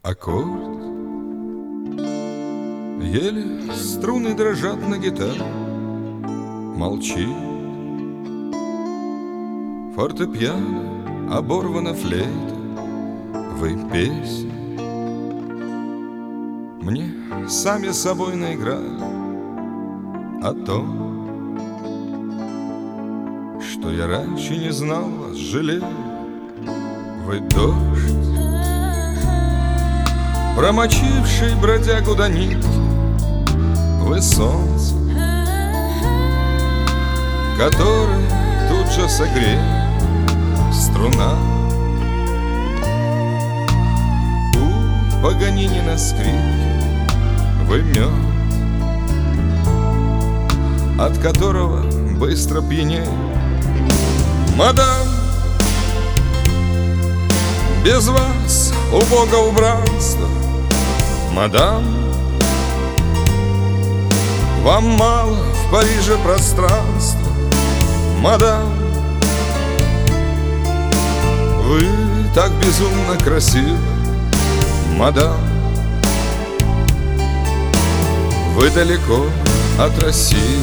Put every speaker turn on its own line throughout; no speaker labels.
аккорд. Еле струны дрожат на гитаре, молчит фортепиано, оборвана флейта. Вы песни мне сами собой наиграли о том, что я раньше не знал вас, жалею. Вы дождь, промочивший бродягу до нитки. Вы солнце, которое тут же согреет струна. У Паганини на скрипке вы мед, от которого быстро пьянеет. Мадам, без вас убого убранства. Мадам, вам мало в Париже пространства. Мадам, вы так безумно красивы. Мадам, вы далеко от России.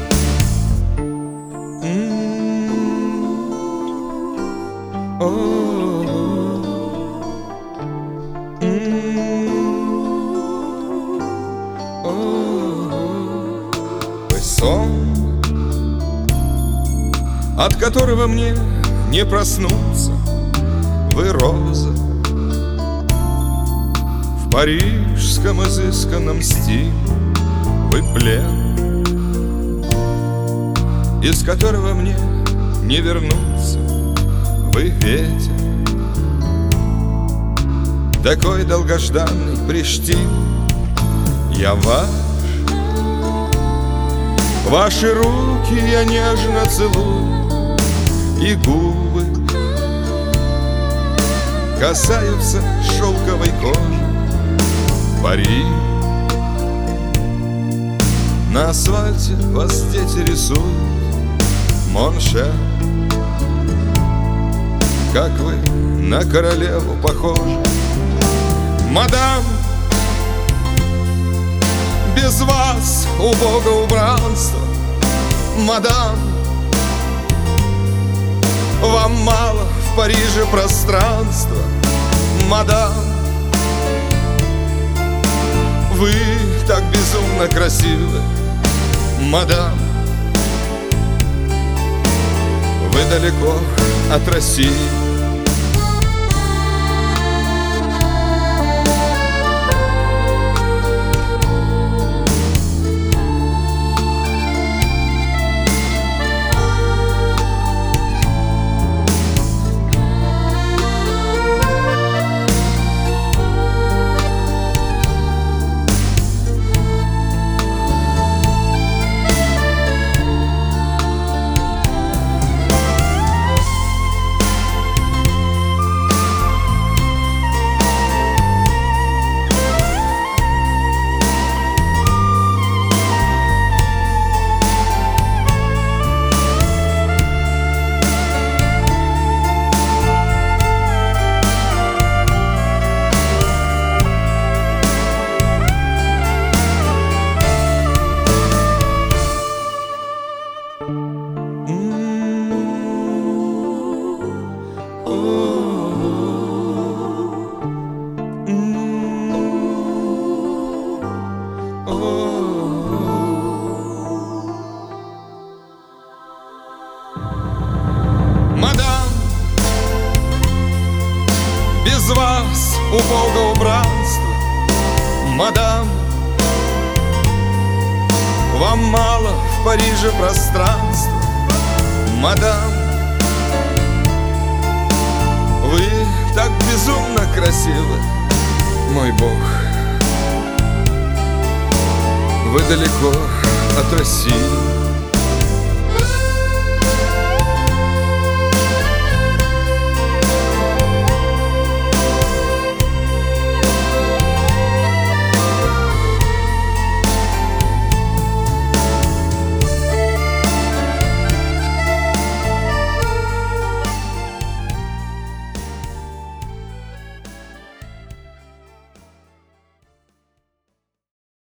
Вы сон, от которого мне не проснуться. Вы роза в парижском изысканном стиле. Вы плен, из которого мне не вернуться. Вы ветер, такой долгожданный Приштин. Я ваш, ваши руки я нежно целую, и губы касаются шелковой кожи. Пари, на асфальте вас дети рисуют. Моншер, как вы на королеву похожи. Мадам, без вас убого убранства. Мадам, вам мало в Париже пространства. Мадам, вы так безумно красивы. Мадам, вы далеко от России. Мадам, без вас убого убранства. Мадам, вам мало в Париже пространства. Мадам, вы так безумно красивы. Мой Бог, вы далеко от России.